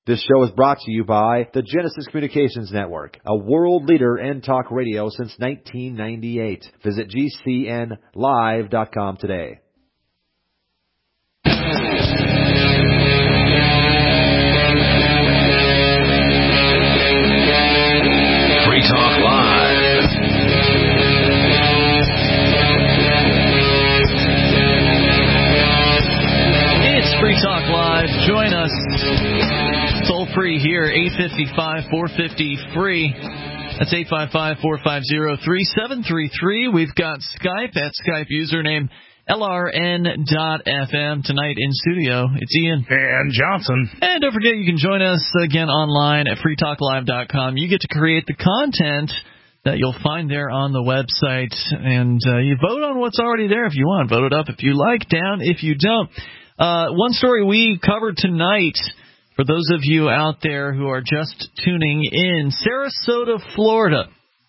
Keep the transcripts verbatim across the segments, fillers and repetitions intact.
This show is brought to you by the Genesis Communications Network, a world leader in talk radio since nineteen ninety-eight. Visit G C N live dot com today. Free Talk Live. It's Free Talk Live. Join us toll free here, eight five five, four five zero, free. That's eight five five, four five zero, three seven three three. We've got Skype at Skype username L R N dot F M. Tonight in studio, it's Ian. And Johnson. And don't forget, you can join us again online at free talk live dot com. You get to create the content that you'll find there on the website. And uh, you vote on what's already there if you want. Vote it up if you like, down if you don't. Uh, one story we covered tonight, for those of you out there who are just tuning in, Sarasota, Florida.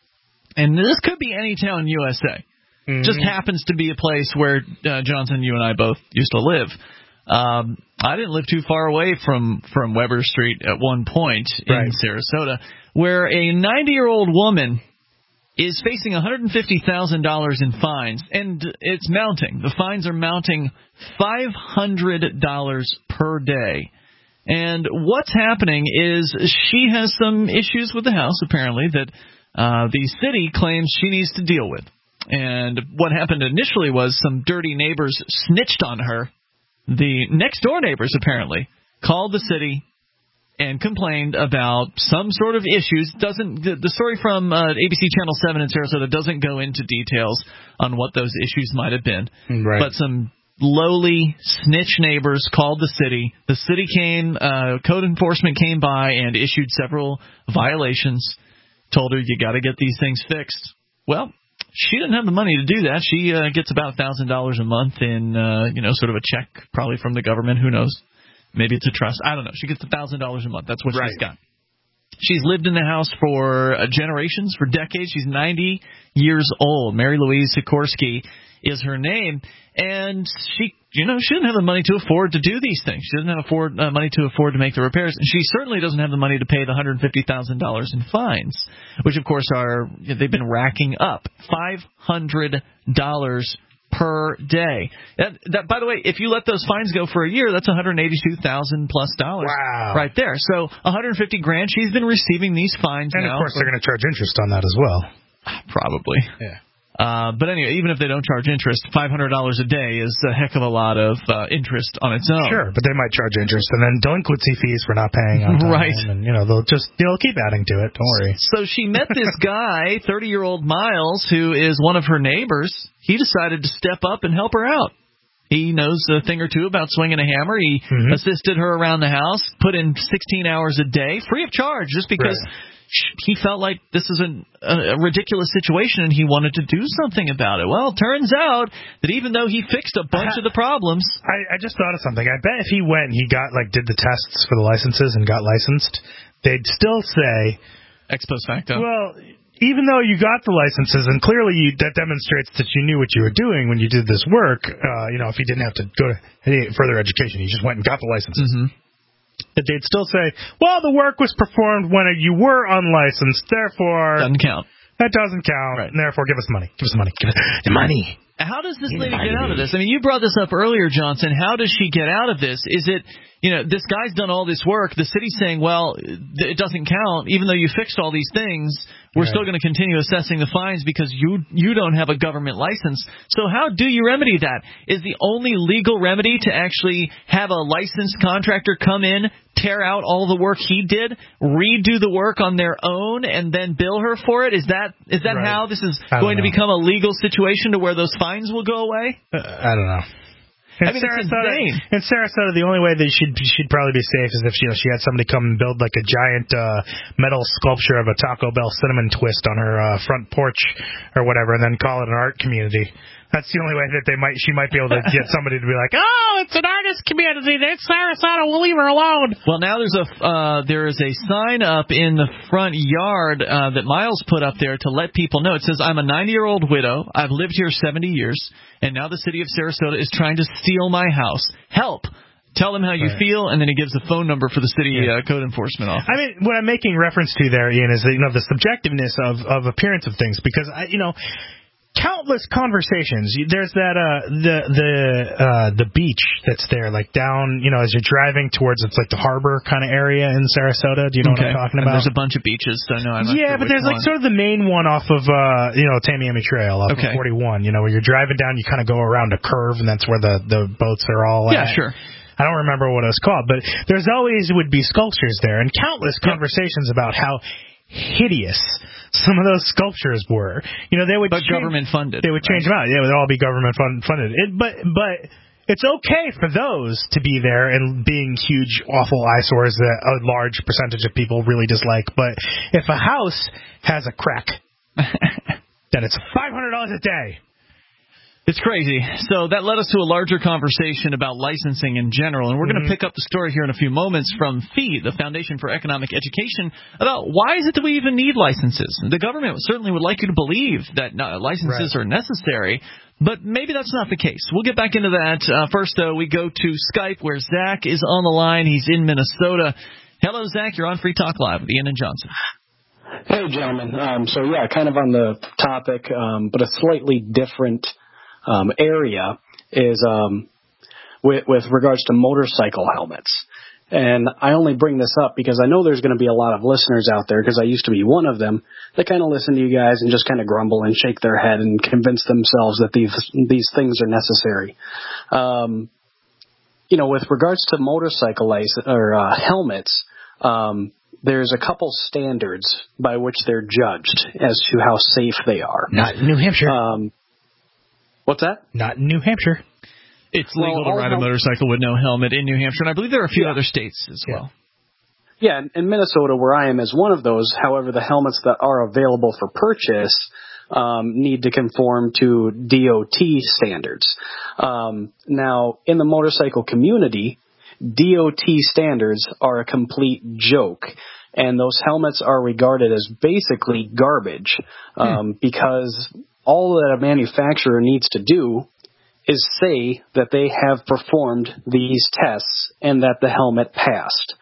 And this could be any town in U S A. Mm-hmm. Just happens to be a place where, uh, Johnson, you and I both used to live. Um, I didn't live too far away from, from Weber Street at one point in right. Sarasota, where a ninety-year-old woman is facing one hundred fifty thousand dollars in fines, and it's mounting. The fines are mounting five hundred dollars per day. And what's happening is she has some issues with the house, apparently, that uh, the city claims she needs to deal with. And what happened initially was some dirty neighbors snitched on her. The next-door neighbors, apparently, called the city and complained about some sort of issues. Doesn't the, the story from uh, A B C Channel seven in Sarasota doesn't go into details on what those issues might have been. Right. But some lowly snitch neighbors called the city. The city came, uh, code enforcement came by and issued several violations, told her you got to get these things fixed. Well, she didn't have the money to do that. She uh, gets about one thousand dollars a month in, uh, you know, sort of a check, probably from the government. Who knows? Maybe it's a trust. I don't know. She gets one thousand dollars a month. That's what right. she's got. She's lived in the house for uh, generations, for decades. She's ninety years old. Mary Louise Sikorsky is her name. And she, you know, she doesn't have the money to afford to do these things. She doesn't have afford, uh, money to afford to make the repairs. And she certainly doesn't have the money to pay the one hundred fifty thousand dollars in fines, which, of course, are they've been racking up. five hundred dollars per day. That, that, by the way, if you let those fines go for a year, that's one hundred eighty-two thousand plus dollars wow. right there. So one hundred fifty grand. She's been receiving these fines and now. And, of course, they're going to charge interest on that as well. Probably. Yeah. Uh, but anyway, even if they don't charge interest, five hundred dollars a day is a heck of a lot of uh, interest on its own. Sure, but they might charge interest and then delinquency fees for not paying on time. Right. And, you know, they'll just, you know, keep adding to it. Don't worry. So she met this guy, thirty-year-old Miles, who is one of her neighbors. He decided to step up and help her out. He knows a thing or two about swinging a hammer. He mm-hmm. assisted her around the house, put in sixteen hours a day, free of charge, just because right. he felt like this is an, a, a ridiculous situation and he wanted to do something about it. Well, it turns out that even though he fixed a bunch of the problems... I, I just thought of something. I bet if he went and he got, like, did the tests for the licenses and got licensed, they'd still say... Ex post facto. Well... Even though you got the licenses, and clearly you, that demonstrates that you knew what you were doing when you did this work, uh, you know, if you didn't have to go to any further education, you just went and got the licenses. Mm-hmm. But they'd still say, well, the work was performed when you were unlicensed, therefore... Doesn't count. That doesn't count, right. and therefore give us money. Give us money. Give us the money. How does this lady get out of this? I mean, you brought this up earlier, Johnson. How does she get out of this? Is it, you know, this guy's done all this work. The city's saying, well, it doesn't count. Even though you fixed all these things, we're right. still going to continue assessing the fines because you you don't have a government license. So how do you remedy that? Is the only legal remedy to actually have a licensed contractor come in, tear out all the work he did, redo the work on their own, and then bill her for it? Is that is that right. how this is going know. to become a legal situation to where those fines will go away? Uh, I don't know. In I mean, Sarasota, it's insane. In Sarasota, the only way that she'd she'd probably be safe is if you know she had somebody come and build like a giant uh, metal sculpture of a Taco Bell cinnamon twist on her uh, front porch or whatever, and then call it an art community. That's the only way that they might she might be able to get somebody to be like, oh, it's an artist community. It's Sarasota. We'll leave her alone. Well, now there's a uh, there is a sign up in the front yard uh, that Miles put up there to let people know. It says, I'm a ninety-year-old widow. I've lived here seventy years, and now the city of Sarasota is trying to steal my house. Help. Tell him how you Right. feel, and then he gives the phone number for the city Yeah. uh, code enforcement office. I mean, what I'm making reference to there, Ian, is that, you know, the subjectiveness of, of appearance of things, because I, you know, countless conversations. There's that uh the the uh the beach that's there, like down, you know, as you're driving towards, it's like the harbor kind of area in Sarasota. Do you know okay. what I'm talking And about? there's a bunch of beaches, so no, I'm not yeah, sure but which there's like one. sort of the main one off of uh you know Tamiami Trail off Okay. of forty-one. You know, where you're driving down, you kind of go around a curve, and that's where the the boats are all. Yeah, at. sure. I don't remember what it was called, but there's always would be sculptures there, and countless conversations about how hideous some of those sculptures were. You know, they would But change, government funded. They would change right? them out. Yeah, it would all be government fund, funded. It, but but it's okay for those to be there and being huge, awful eyesores that a large percentage of people really dislike. But if a house has a crack, then it's five hundred dollars a day. It's crazy. So that led us to a larger conversation about licensing in general, and we're going to Mm-hmm. pick up the story here in a few moments from FEE, the Foundation for Economic Education, about why is it that we even need licenses? The government certainly would like you to believe that uh, licenses Right. are necessary, but maybe that's not the case. We'll get back into that. Uh, first, though, we go to Skype, where Zach is on the line. He's in Minnesota. Hello, Zach. You're on Free Talk Live with Ian and Johnson. Hey, gentlemen. Um, so, yeah, kind of on the topic, um, but a slightly different um, area is um, with, with regards to motorcycle helmets. And I only bring this up because I know there's going to be a lot of listeners out there, because I used to be one of them, that kind of listen to you guys and just kind of grumble and shake their head and convince themselves that these these things are necessary. Um, you know, with regards to motorcycle license, or uh, helmets, um, there's a couple standards by which they're judged as to how safe they are. Not in New Hampshire. Um, what's that? Not in New Hampshire. It's Well, legal to all ride a hel- motorcycle with no helmet in New Hampshire, and I believe there are a few Yeah. other states as Yeah. well. Yeah, in- in Minnesota, where I am, is one of those. However, the helmets that are available for purchase um, need to conform to D O T standards. Um, now, in the motorcycle community, D O T standards are a complete joke, and those helmets are regarded as basically garbage um, because all that a manufacturer needs to do is say that they have performed these tests and that the helmet passed.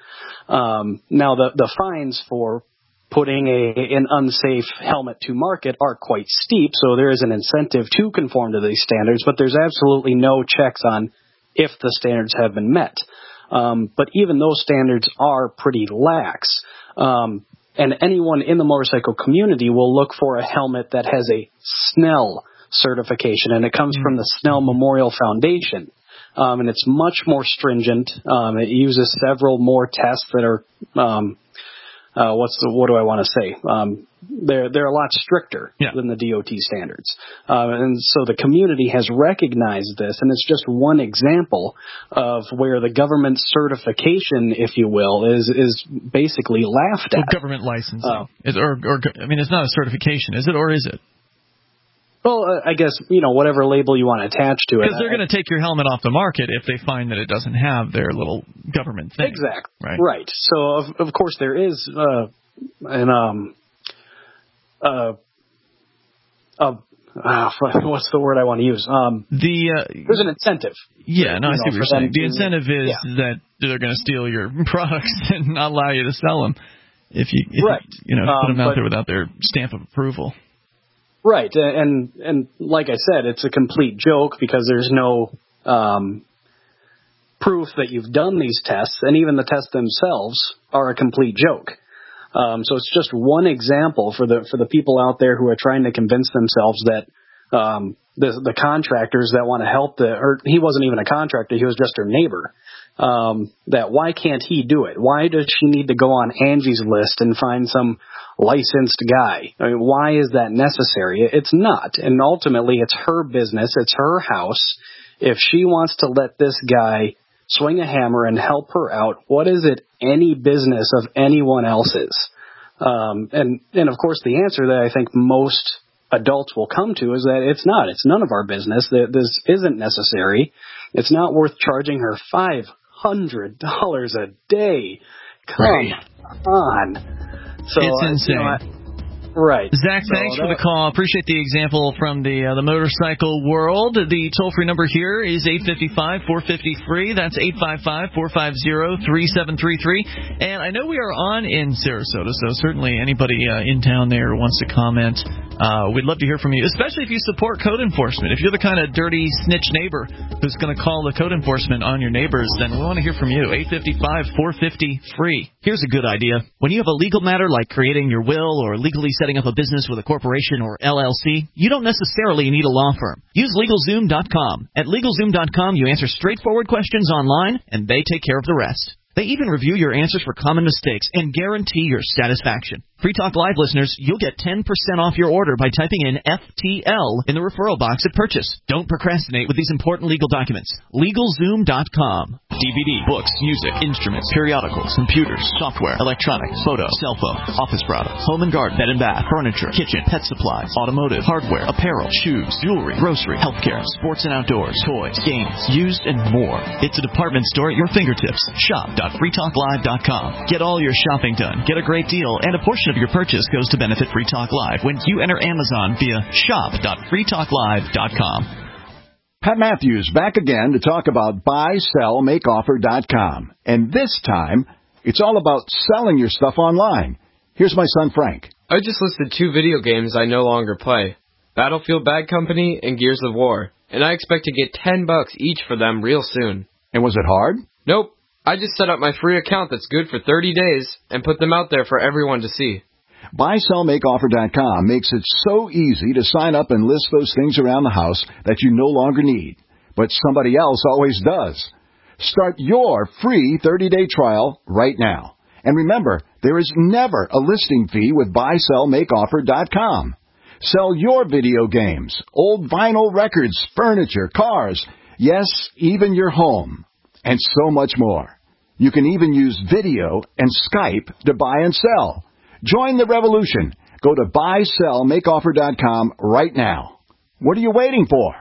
Um, now, the, the fines for putting a, an unsafe helmet to market are quite steep, so there is an incentive to conform to these standards, but there's absolutely no checks on if the standards have been met. Um, but even those standards are pretty lax. Um, and anyone in the motorcycle community will look for a helmet that has a Snell certification, and it comes from the Snell Memorial Foundation. Um, and it's much more stringent. Um, it uses several more tests that are, um, uh, what's the, what do I want to say? Um, they're, they're a lot stricter Yeah. than the D O T standards. Uh, and so the community has recognized this, and it's just one example of where the government certification, if you will, is, is basically laughed Well, at. government licensing. Oh. Is, or, or, I mean, it's not a certification, is it, or is it? Well, uh, I guess, you know, whatever label you want to attach to it. Because they're going to take your helmet off the market if they find that it doesn't have their little government thing. Exactly. Right. Right. So, of, of course, there is uh, an um, uh, uh, uh, what's the word I want to use? Um, The uh, there's an incentive. yeah, no, I you see know, what you're for them saying. The to- incentive is yeah. that they're going to steal your products and not allow you to sell them if you, if Right. you, you know, put Um, them out but- there without their stamp of approval. Right, and and like I said, it's a complete joke because there's no um, proof that you've done these tests, and even the tests themselves are a complete joke. Um, so it's just one example for the for the people out there who are trying to convince themselves that um, the the contractors that want to help the or he wasn't even a contractor, he was just her neighbor. Um, that why can't he do it? Why does she need to go on Angie's List and find some licensed guy? I mean, why is that necessary? It's not. And ultimately, it's her business. It's her house. If she wants to let this guy swing a hammer and help her out, what is it any business of anyone else's? Um, and, and, of course, the answer that I think most adults will come to is that it's not. It's none of our business. That this isn't necessary. It's not worth charging her five hundred dollars a day. Come Right. on. So, It's uh, insane. You know, I, Right. Zach, thanks so for the call. Appreciate the example from the uh, the motorcycle world. The toll-free number here is eight five five, four five zero, F R E E. That's eight five five, four five zero, three seven three three. And I know we are on in Sarasota, so certainly anybody uh, in town there wants to comment. Uh, we'd love to hear from you, especially if you support code enforcement. If you're the kind of dirty snitch neighbor who's going to call the code enforcement on your neighbors, then we want to hear from you. eight five five, four five zero, F R E E. Here's a good idea. When you have a legal matter like creating your will or legally setting up a business with a corporation or L L C, you don't necessarily need a law firm. Use LegalZoom dot com. At LegalZoom dot com, you answer straightforward questions online, and they take care of the rest. They even review your answers for common mistakes and guarantee your satisfaction. Free Talk Live listeners, you'll get ten percent off your order by typing in F T L in the referral box at purchase. Don't procrastinate with these important legal documents. LegalZoom dot com. D V D, books, music, instruments, periodicals, computers, software, electronics, photo, cell phone, office products, home and garden, bed and bath, furniture, kitchen, pet supplies, automotive, hardware, apparel, shoes, jewelry, grocery, healthcare, sports and outdoors, toys, games, used, and more. It's a department store at your fingertips. shop dot free talk live dot com. Get all your shopping done, get a great deal, and a portion of your purchase goes to benefit Free Talk Live when you enter Amazon via shop dot free talk live dot com. Pat Matthews back again to talk about buy sell make offer dot com. And this time, it's all about selling your stuff online. Here's my son Frank. I just listed two video games I no longer play, Battlefield Bad Company and Gears of War, and I expect to get ten bucks each for them real soon. And was it hard? Nope. I just set up my free account that's good for thirty days and put them out there for everyone to see. buy sell make offer dot com makes it so easy to sign up and list those things around the house that you no longer need, but somebody else always does. Start your free thirty-day trial right now. And remember, there is never a listing fee with buy sell make offer dot com. Sell your video games, old vinyl records, furniture, cars, yes, even your home, and so much more. You can even use video and Skype to buy and sell. Join the revolution. Go to buy sell make offer dot com right now. What are you waiting for?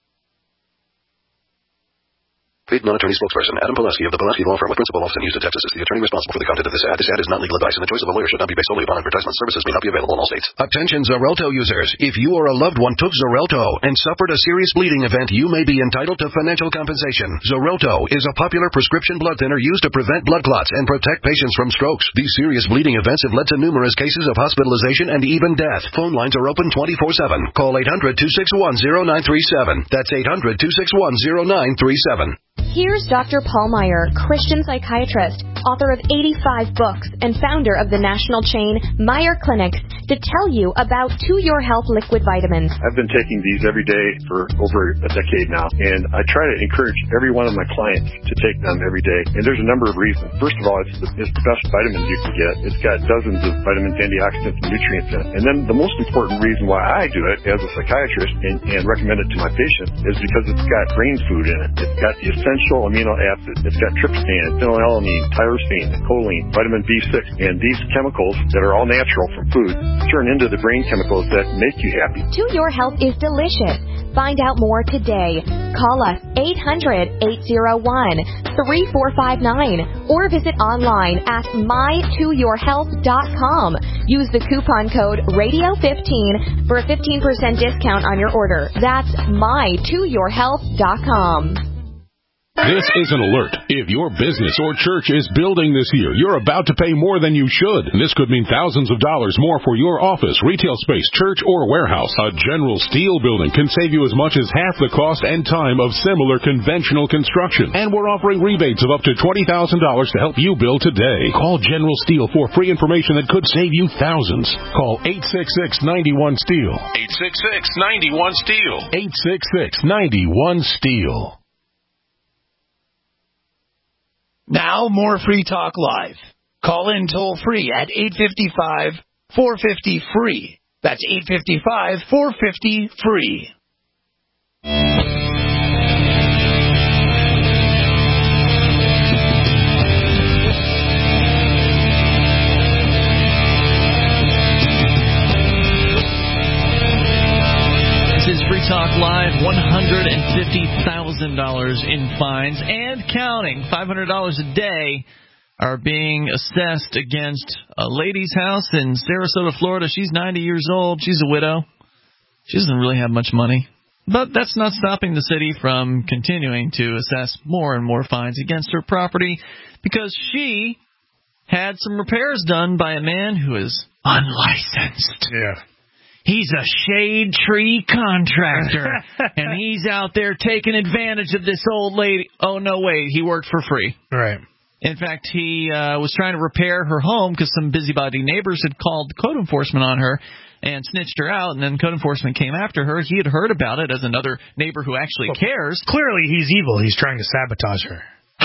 Paid non-attorney spokesperson Adam Pulaski of the Pulaski Law Firm with principal office in Houston, Texas is the attorney responsible for the content of this ad. This ad is not legal advice, and the choice of a lawyer should not be based solely upon advertisement. Services may not be available in all states. Attention Xarelto users. If you or a loved one took Xarelto and suffered a serious bleeding event, you may be entitled to financial compensation. Xarelto is a popular prescription blood thinner used to prevent blood clots and protect patients from strokes. These serious bleeding events have led to numerous cases of hospitalization and even death. Phone lines are open twenty-four seven. Call eight hundred, two six one, zero nine three seven. That's eight hundred, two six one, zero nine three seven. Here's Doctor Paul Meyer, Christian psychiatrist, author of eighty-five books, and founder of the national chain Meyer Clinics, to tell you about To Your Health liquid vitamins. I've been taking these every day for over a decade now, and I try to encourage every one of my clients to take them every day. And there's a number of reasons. First of all, it's the, it's the best vitamins you can get. It's got dozens of vitamins, antioxidants, and nutrients in it. And then the most important reason why I do it as a psychiatrist and, and recommend it to my patients is because it's got brain food in it. It's got the essential amino acids. It's got tryptophan, phenylalanine, tyrosine, choline, vitamin B six, and these chemicals that are all natural from food turn into the brain chemicals that make you happy. To Your Health is delicious. Find out more today. Call us eight hundred, eight oh one, three four five nine or visit online at my to your health dot com. Use the coupon code radio fifteen for a fifteen percent discount on your order. That's my to your health dot com. This is an alert. If your business or church is building this year, you're about to pay more than you should. This could mean thousands of dollars more for your office, retail space, church, or warehouse. A General Steel building can save you as much as half the cost and time of similar conventional construction. And we're offering rebates of up to twenty thousand dollars to help you build today. Call General Steel for free information that could save you thousands. Call eight six six, nine one, STEEL. eight six six, nine one, STEEL. eight six six, nine one, STEEL. Now, more Free Talk Live. Call in toll-free at eight five five, four five zero, F R E E. That's eight five five, four five zero, F R E E. Talk Live, one hundred fifty thousand dollars in fines and counting, five hundred dollars a day are being assessed against a lady's house in Sarasota, Florida. She's ninety years old. She's a widow. She doesn't really have much money. But that's not stopping the city from continuing to assess more and more fines against her property because she had some repairs done by a man who is unlicensed. Yeah. He's a shade tree contractor, and he's out there taking advantage of this old lady. Oh, no, wait, he worked for free. Right. In fact, he uh, was trying to repair her home because some busybody neighbors had called code enforcement on her and snitched her out, and then code enforcement came after her. He had heard about it as another neighbor who actually well, cares. Clearly he's evil. He's trying to sabotage her.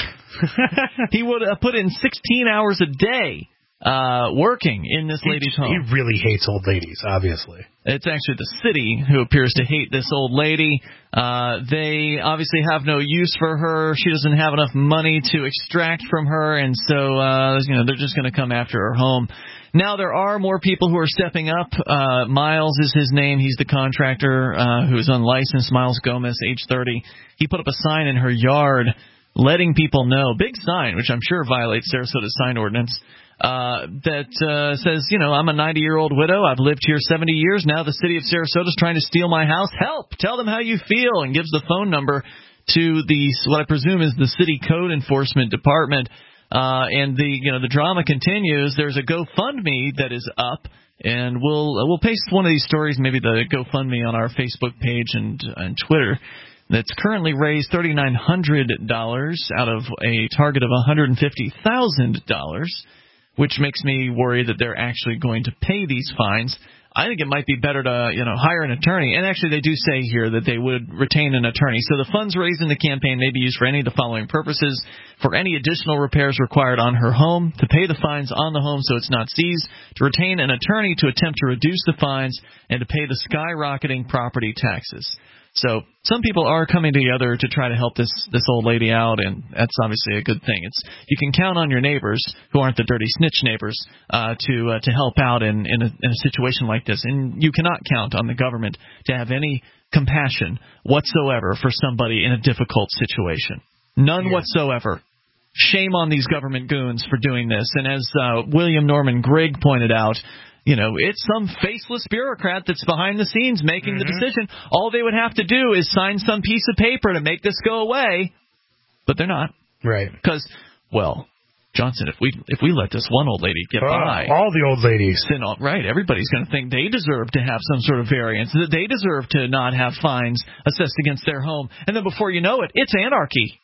He would have put in sixteen hours a day uh, working in this lady's he, home. He really hates old ladies, obviously. It's actually the city who appears to hate this old lady. Uh, they obviously have no use for her. She doesn't have enough money to extract from her, and so uh, you know they're just going to come after her home. Now, there are more people who are stepping up. Uh, Miles is his name. He's the contractor uh, who is unlicensed, Miles Gomez, age thirty. He put up a sign in her yard letting people know, big sign, which I'm sure violates Sarasota's sign ordinance, uh, that uh, says, you know, I'm a ninety-year-old widow. I've lived here seventy years. Now the city of Sarasota is trying to steal my house. Help! Tell them how you feel, and gives the phone number to the what I presume is the city code enforcement department. Uh, and the you know the drama continues. There's a GoFundMe that is up, and we'll uh, we'll paste one of these stories, maybe the GoFundMe, on our Facebook page and and Twitter. That's currently raised thirty-nine hundred dollars out of a target of one hundred fifty thousand dollars, which makes me worry that they're actually going to pay these fines. I think it might be better to, you know, hire an attorney. And actually, they do say here that they would retain an attorney. So the funds raised in the campaign may be used for any of the following purposes: for any additional repairs required on her home, to pay the fines on the home so it's not seized, to retain an attorney to attempt to reduce the fines, and to pay the skyrocketing property taxes. So some people are coming together to try to help this this old lady out, and that's obviously a good thing. It's you can count on your neighbors, who aren't the dirty snitch neighbors, uh, to uh, to help out in in a, in a situation like this. And you cannot count on the government to have any compassion whatsoever for somebody in a difficult situation. None yeah. whatsoever. Shame on these government goons for doing this. And as uh, William Norman Grigg pointed out, you know, it's some faceless bureaucrat that's behind the scenes making mm-hmm. the decision. All they would have to do is sign some piece of paper to make this go away, but they're not. Right. Because, well, Johnson, if we if we let this one old lady get oh, by, all the old ladies, then all, right, everybody's going to think they deserve to have some sort of variance, that they deserve to not have fines assessed against their home, and then before you know it, it's anarchy.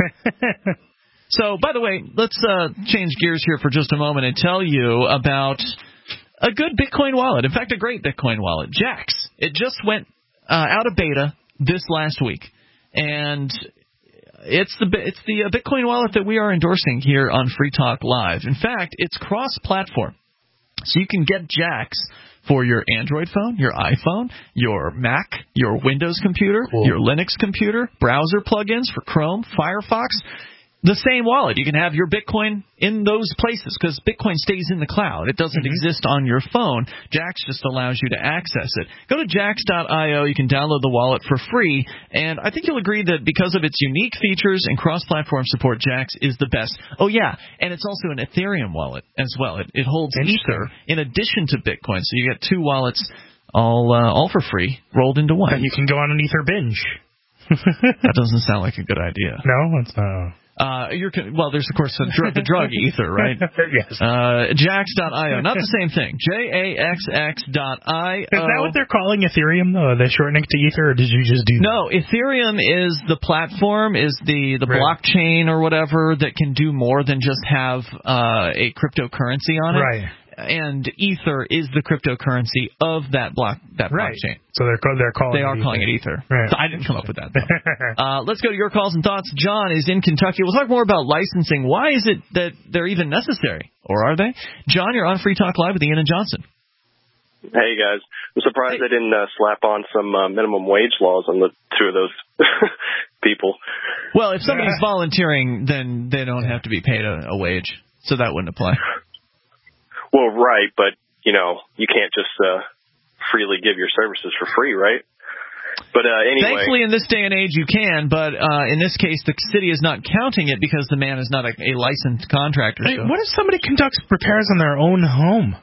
So, by the way, let's uh, change gears here for just a moment and tell you about a good Bitcoin wallet. In fact, a great Bitcoin wallet, Jaxx. It just went uh, out of beta this last week, and it's the it's the Bitcoin wallet that we are endorsing here on Free Talk Live. In fact, it's cross-platform, so you can get Jaxx for your Android phone, your iPhone, your Mac, your Windows computer, cool. your Linux computer, browser plugins for Chrome, Firefox. The same wallet. You can have your Bitcoin in those places because Bitcoin stays in the cloud. It doesn't mm-hmm. exist on your phone. Jaxx just allows you to access it. Go to jaxx dot io. You can download the wallet for free. And I think you'll agree that because of its unique features and cross-platform support, Jaxx is the best. Oh, yeah. And it's also an Ethereum wallet as well. It, it holds Ether in addition to Bitcoin. So you get two wallets all uh, all for free rolled into one. And you can go on an Ether binge. That doesn't sound like a good idea. No, it's not. Uh, you're well. There's of course the drug, the drug ether, right? Yes. Uh, jaxx dot io, not the same thing. J A X X dot I O. Is that what they're calling Ethereum though? Are they shortening to Ether, or did you just do that? No, Ethereum is the platform, is the the right. blockchain or whatever that can do more than just have uh, a cryptocurrency on it. Right. And Ether is the cryptocurrency of that block that right. blockchain. So they're they're calling. They it are Ether. calling it Ether. Right. So I didn't come up with that. uh, let's go to your calls and thoughts. John is in Kentucky. We'll talk more about licensing. Why is it that they're even necessary, or are they? John, you're on Free Talk Live with Ian and Johnson. Hey guys, I'm surprised hey. they didn't uh, slap on some uh, minimum wage laws on the two of those people. Well, if somebody's volunteering, then they don't have to be paid a, a wage, so that wouldn't apply. Well, right, but, you know, you can't just uh, freely give your services for free, right? But uh, anyway. Thankfully, in this day and age, you can, but uh, in this case, the city is not counting it because the man is not a, a licensed contractor. Hey, so. What if somebody conducts repairs on their own home?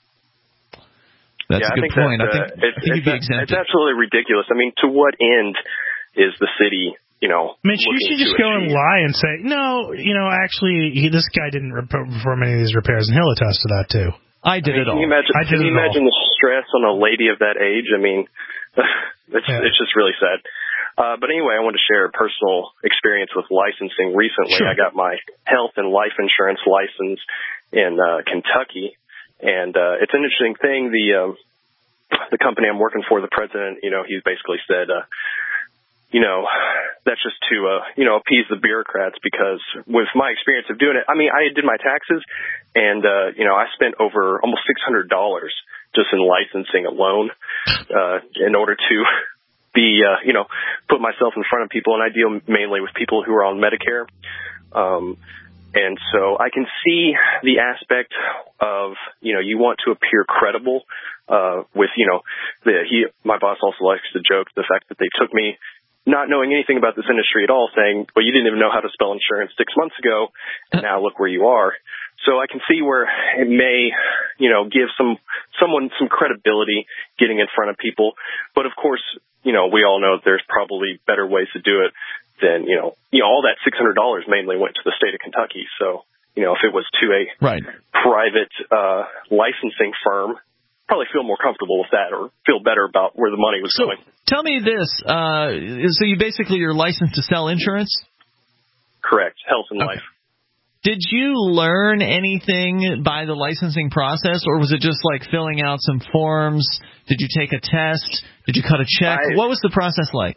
That's yeah, a good I think point. That, I think, uh, I it's, think you'd be it's, exempted. it's absolutely ridiculous. I mean, to what end is the city, you know, I mean, you should just go achieve? and lie and say, no, you know, actually, he, this guy didn't rep- perform any of these repairs, and he'll attest to that, too. I did I mean, it all. Can you imagine, I did can you it imagine all. the stress on a lady of that age? I mean, it's, yeah. it's just really sad. Uh, but anyway, I wanted to share a personal experience with licensing recently. Sure. I got my health and life insurance license in uh, Kentucky, and uh, it's an interesting thing. The um, the company I'm working for, the president, you know, he's basically said, uh, you know, that's just to, uh, you know, appease the bureaucrats, because with my experience of doing it, I mean, I did my taxes, and, uh, you know, I spent over almost six hundred dollars just in licensing alone, uh, in order to be, uh, you know, put myself in front of people, and I deal mainly with people who are on Medicare. Um, and so I can see the aspect of, you know, you want to appear credible, uh, with, you know, the, he, my boss also likes to joke the fact that they took me not knowing anything about this industry at all, saying, well, you didn't even know how to spell insurance six months ago, and now look where you are. So I can see where it may, you know, give some someone some credibility getting in front of people. But of course, you know, we all know that there's probably better ways to do it than, you know, you know, all that six hundred dollars mainly went to the state of Kentucky. So, you know, if it was to a right. private uh, licensing firm, probably feel more comfortable with that, or feel better about where the money was so, going. Tell me this. Uh, so you basically, you're licensed to sell insurance? Correct. Health and okay. life. Did you learn anything by the licensing process, or was it just like filling out some forms? Did you take a test? Did you cut a check? I, what was the process like?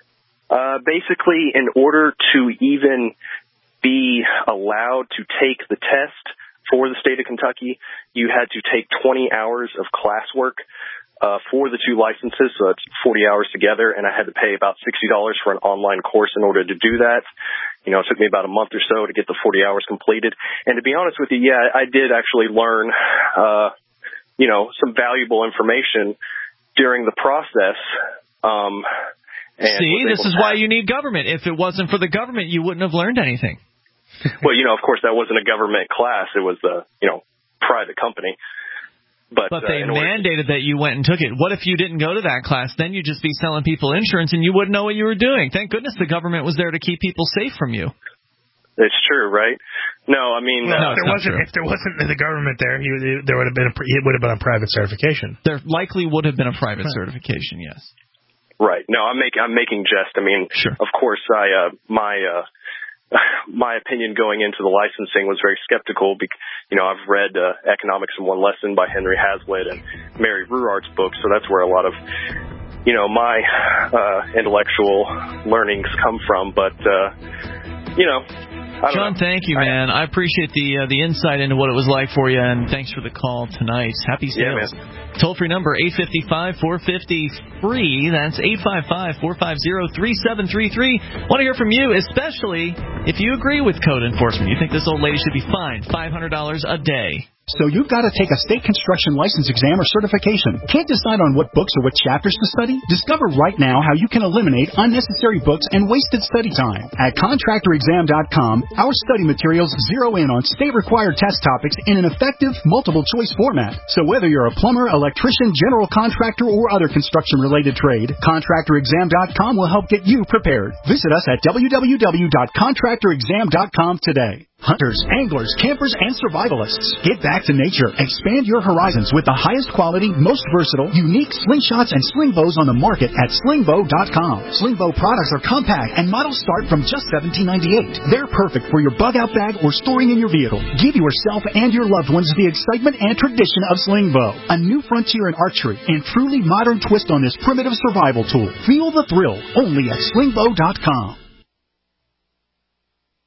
Uh, basically, in order to even be allowed to take the test for the state of Kentucky, you had to take twenty hours of classwork uh, for the two licenses, so that's forty hours together, and I had to pay about sixty dollars for an online course in order to do that. You know, it took me about a month or so to get the forty hours completed. And to be honest with you, yeah, I did actually learn, uh, you know, some valuable information during the process. Um, and See, this is why you need government. If it wasn't for the government, you wouldn't have learned anything. Well, you know, of course, that wasn't a government class. It was a, you know, private company. But, but uh, they mandated that you went and took it. What if you didn't go to that class? Then you'd just be selling people insurance and you wouldn't know what you were doing. Thank goodness the government was there to keep people safe from you. It's true, right? No, I mean, well, uh, if there wasn't if there wasn't the government there, he, there would have been a, it would have been a private certification. There likely would have been a private right. certification, yes. Right. No, I'm making I'm making jest. I mean, sure. Of course, I uh, my. Uh, My opinion going into the licensing was very skeptical. Because, you know, I've read uh, Economics in One Lesson by Henry Hazlitt and Mary Ruart's book, so that's where a lot of, you know, my uh, intellectual learnings come from. But, uh, you know, I don't John, know. thank you, man. I, I appreciate the uh, the insight into what it was like for you, and thanks for the call tonight. Happy sales. Yeah, man. Toll-free number, eight five five, four five zero, free. That's eight five five, four five zero, three seven three three. Want to hear from you, especially if you agree with code enforcement. You think this old lady should be fined five hundred dollars a day. So you've got to take a state construction license exam or certification. Can't decide on what books or what chapters to study? Discover right now how you can eliminate unnecessary books and wasted study time. At contractor exam dot com, our study materials zero in on state-required test topics in an effective, multiple-choice format. So whether you're a plumber, electrician, general contractor, or other construction-related trade, contractor exam dot com will help get you prepared. Visit us at w w w dot contractor exam dot com today. Hunters, anglers, campers, and survivalists. Get back to nature. Expand your horizons with the highest quality, most versatile, unique slingshots and sling bows on the market at sling bow dot com. Sling bow products are compact and models start from just seventeen ninety-eight. They're perfect for your bug-out bag or storing in your vehicle. Give yourself and your loved ones the excitement and tradition of sling bow. A new frontier in archery and truly modern twist on this primitive survival tool. Feel the thrill only at sling bow dot com.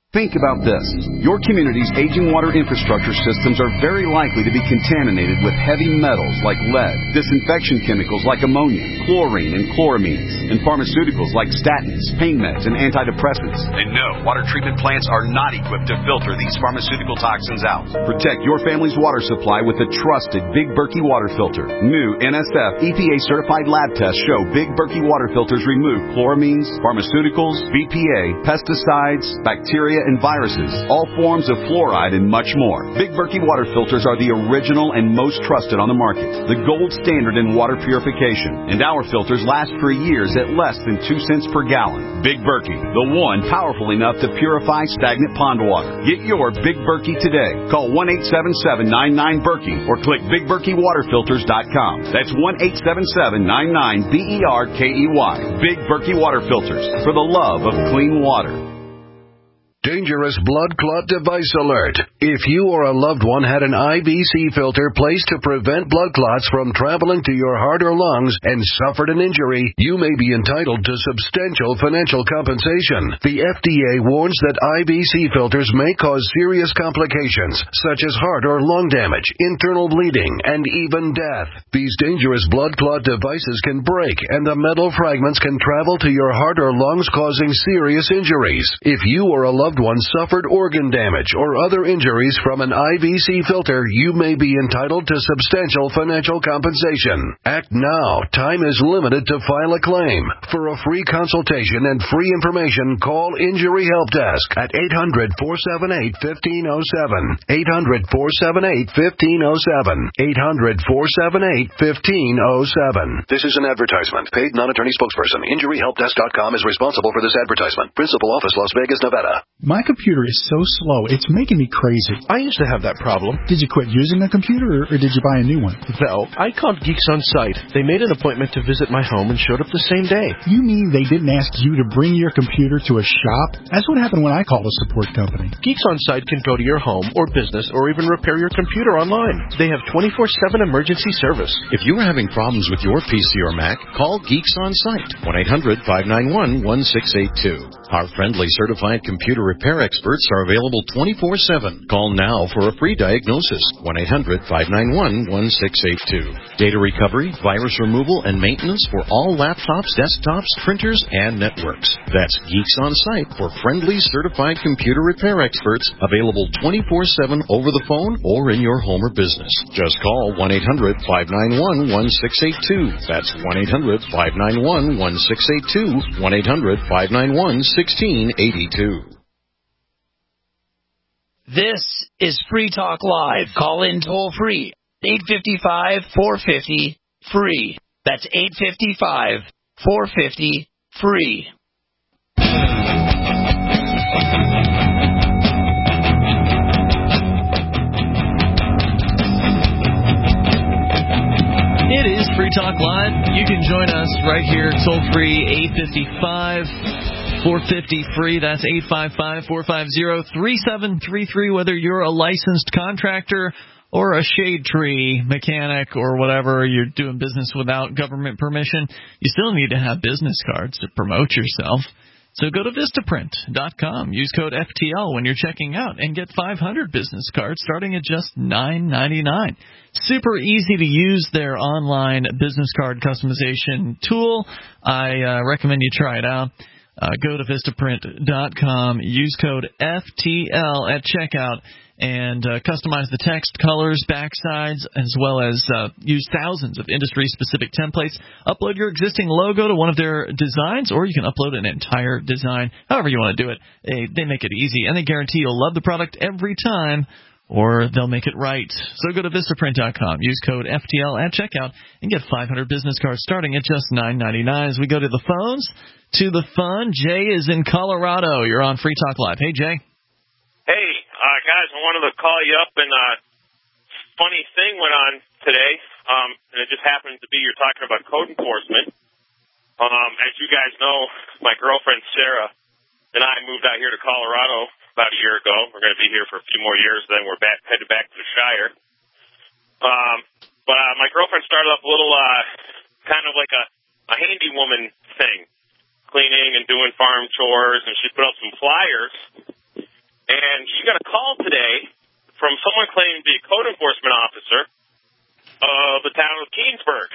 Think about this. Your community's aging water infrastructure systems are very likely to be contaminated with heavy metals like lead, disinfection chemicals like ammonia, chlorine and chloramines, and pharmaceuticals like statins, pain meds, and antidepressants. And no, water treatment plants are not equipped to filter these pharmaceutical toxins out. Protect your family's water supply with the trusted Big Berkey water filter. New N S F E P A certified lab tests show Big Berkey water filters remove chloramines, pharmaceuticals, B P A, pesticides, bacteria, and viruses, all forms of fluoride, and much more. Big Berkey water filters are the original and most trusted on the market, the gold standard in water purification, and our filters last for years at less than two cents per gallon. Big Berkey, the one powerful enough to purify stagnant pond water. Get your Big Berkey today. Call one eight seven seven, nine nine, Berkey or click big berkey water filters dot com. That's one eight seven seven, nine nine, B E R K E Y. Big Berkey water filters, for the love of clean water. Dangerous blood clot device alert. If you or a loved one had an I V C filter placed to prevent blood clots from traveling to your heart or lungs and suffered an injury, you may be entitled to substantial financial compensation. The F D A warns that I V C filters may cause serious complications, such as heart or lung damage, internal bleeding, and even death. These dangerous blood clot devices can break, and the metal fragments can travel to your heart or lungs, causing serious injuries. If you or a loved loved one suffered organ damage or other injuries from an I V C filter, you may be entitled to substantial financial compensation. Act now. Time is limited to file a claim. For a free consultation and free information, call Injury Help Desk at eight hundred, four seven eight, one five zero seven. eight hundred, four seven eight, one five zero seven. eight hundred, four seven eight, one five zero seven. This is an advertisement. Paid non-attorney spokesperson. Injury Help Desk dot com is responsible for this advertisement. Principal office, Las Vegas, Nevada. My computer is so slow, it's making me crazy. I used to have that problem. Did you quit using a computer, or, or did you buy a new one? No, I called Geeks On Site. They made an appointment to visit my home and showed up the same day. You mean they didn't ask you to bring your computer to a shop? That's what happened when I called a support company. Geeks On Site can go to your home or business or even repair your computer online. They have twenty-four seven emergency service. If you are having problems with your P C or Mac, call Geeks On Site. one eight hundred, five nine one, one six eight two. Our friendly certified computer repair experts are available twenty-four seven. Call now for a free diagnosis. one eight hundred, five nine one, one six eight two. Data recovery, virus removal, and maintenance for all laptops, desktops, printers, and networks. That's Geeks On Site for friendly certified computer repair experts, available twenty-four seven over the phone or in your home or business. Just call one eight hundred, five nine one, one six eight two. That's one eight hundred, five nine one, one six eight two. one eight hundred, five nine one, one six eight two. This is Free Talk Live. Call in toll free. eight five five, four five zero, free. That's eight five five, four five zero, free. It is Free Talk Live. You can join us right here, toll free, eight five five, four five zero, free. That's eight five five, four five zero, three seven three three. Whether you're a licensed contractor or a shade tree mechanic or whatever, you're doing business without government permission, you still need to have business cards to promote yourself. So go to Vistaprint dot com. Use code F T L when you're checking out and get five hundred business cards starting at just nine ninety-nine. Super easy to use their online business card customization tool. I uh, recommend you try it out. Uh, go to Vistaprint dot com. Use code F T L at checkout and uh, customize the text, colors, backsides, as well as uh, use thousands of industry-specific templates. Upload your existing logo to one of their designs, or you can upload an entire design. However you want to do it, they, they make it easy, and they guarantee you'll love the product every time, or they'll make it right. So go to Vistaprint dot com. Use code F T L at checkout and get five hundred business cards starting at just nine ninety-nine. As we go to the phones, to the fun, Jay is in Colorado. You're on Free Talk Live. Hey, Jay. Hey, uh, guys, I wanted to call you up, and a uh, funny thing went on today, um, and it just happened to be you're talking about code enforcement. Um, as you guys know, my girlfriend Sarah and I moved out here to Colorado about a year ago. We're going to be here for a few more years, then we're back headed back to the Shire. Um, but uh, my girlfriend started up a little uh, kind of like a, a handy woman thing, cleaning and doing farm chores, and she put up some flyers. And she got a call today from someone claiming to be a code enforcement officer of the town of Keensburg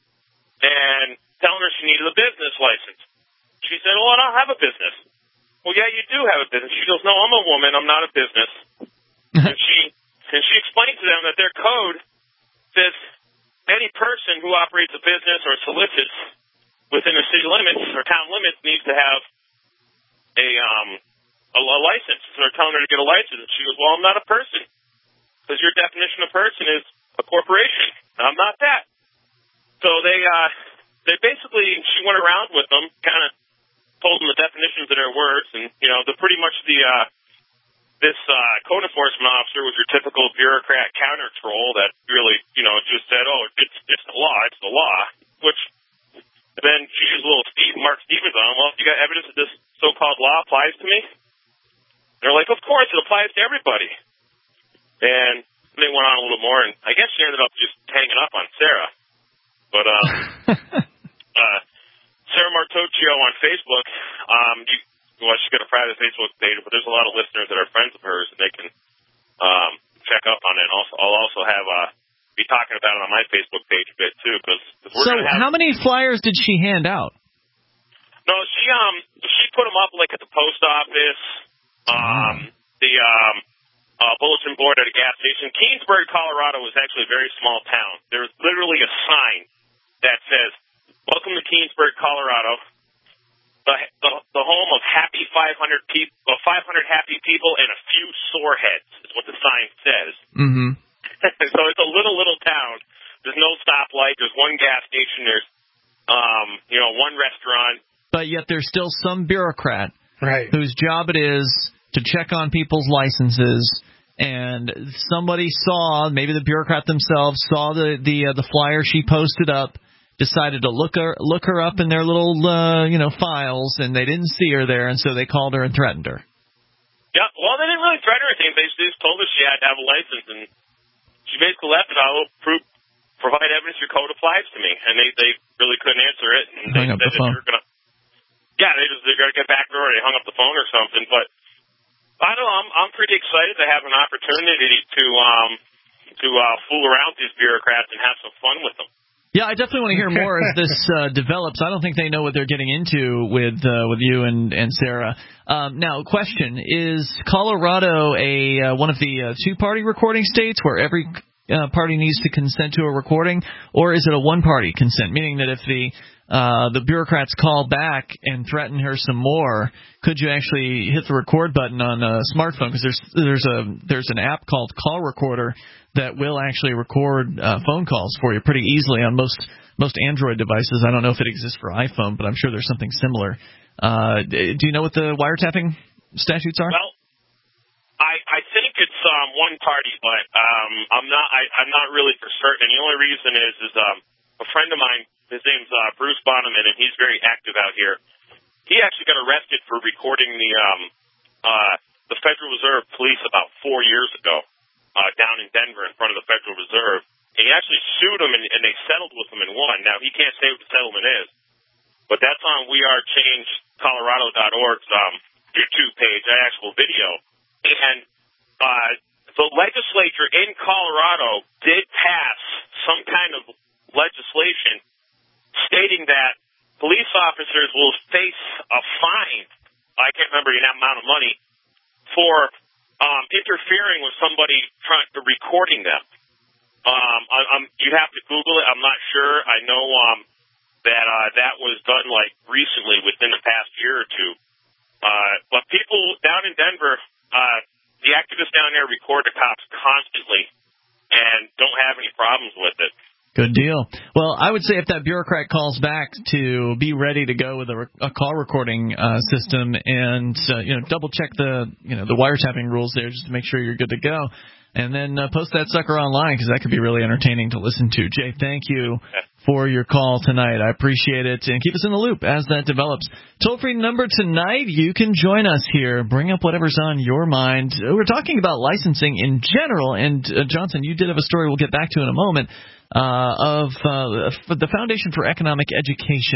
and telling her she needed a business license. She said, well, I don't have a business. Well, yeah, you do have a business. She goes, no, I'm a woman. I'm not a business. and she and she explained to them that their code says any person who operates a business or solicits within the city limits or town limits needs to have a um a, a license. So they're telling her to get a license. She goes, well, I'm not a person because your definition of person is a corporation. I'm not that. So they uh they basically she went around with them, kind of told them the definitions of their words, and you know, the pretty much the uh this uh code enforcement officer was your typical bureaucrat counter troll that really, you know, just said, oh, it's it's the law, it's the law, which then she used a little Steve, Mark Stevens on, well, you got evidence that this so-called law applies to me? They're like, of course, it applies to everybody. And they went on a little more, and I guess she ended up just hanging up on Sarah. But uh, uh, Sarah Martocchio on Facebook, um, you, well, she's got a private Facebook page, but there's a lot of listeners that are friends of hers, and they can um, check up on it. And also, I'll also have uh, be talking about it on my Facebook page a bit too. Cause, cause we're so, have, how many flyers did she hand out? No, she um she put them up like at the post office, um, the um. Uh, bulletin board at a gas station. Keensburg, Colorado is actually a very small town. There's literally a sign that says, welcome to Keensburg, Colorado, the the, the home of happy five hundred people, uh, five hundred happy people and a few sore heads is what the sign says. Mm-hmm. So it's a little, little town. There's no stoplight. There's one gas station. There's, um, you know, one restaurant. But yet there's still some bureaucrat right. whose job it is to check on people's licenses. And somebody saw, maybe the bureaucrat themselves saw the the uh, the flyer she posted up, decided to look her look her up in their little uh, you know files, and they didn't see her there, and so they called her and threatened her. Yeah, well, they didn't really threaten her anything. They just told her she had to have a license, and she basically left it all. Proof, provide evidence your code applies to me, and they they really couldn't answer it. And they hung up said the phone. That gonna, yeah, they just they're gonna get back to her. Or they hung up the phone or something, but. I don't know. I'm, I'm pretty excited to have an opportunity to um to uh, fool around with these bureaucrats and have some fun with them. Yeah, I definitely want to hear more as this uh, develops. I don't think they know what they're getting into with uh, with you and and Sarah. Um, now, question: is Colorado a uh, one of the uh, two-party recording states where every uh, party needs to consent to a recording, or is it a one-party consent? Meaning that if the uh, the bureaucrats call back and threaten her some more, could you actually hit the record button on a smartphone? Because there's there's a there's an app called Call Recorder that will actually record uh, phone calls for you pretty easily on most most Android devices. I don't know if it exists for iPhone, but I'm sure there's something similar. Uh, do you know what the wiretapping statutes are? Well, I I think it's um, one party, but um, I'm not I, I'm not really for certain. And the only reason is is um, a friend of mine. His name's uh, Bruce Bonneman, and he's very active out here. He actually got arrested for recording the um, uh, the Federal Reserve Police about four years ago uh, down in Denver in front of the Federal Reserve. And he actually sued them, and, and they settled with him and won. Now, he can't say what the settlement is, but that's on we are change colorado dot org's um, YouTube page, an actual video. And uh, the legislature in Colorado did pass some kind of legislation stating that police officers will face a fine, I can't remember the amount of money, for um, interfering with somebody trying to recording them. Um, I, I'm, you'd have to Google it. I'm not sure. I know um, that uh, that was done like recently within the past year or two. Uh, but people down in Denver, uh, the activists down there record the cops constantly and don't have any problems with it. Good deal. Well, I would say if that bureaucrat calls back to be ready to go with a, a call recording uh, system and uh, you know double check the you know the wiretapping rules there just to make sure you're good to go, and then uh, post that sucker online because that could be really entertaining to listen to. Jay, thank you for your call tonight. I appreciate it, and keep us in the loop as that develops. Toll-free number tonight. You can join us here. Bring up whatever's on your mind. We're talking about licensing in general, and uh, Johnson, you did have a story we'll get back to in a moment. Uh, of uh, the Foundation for Economic Education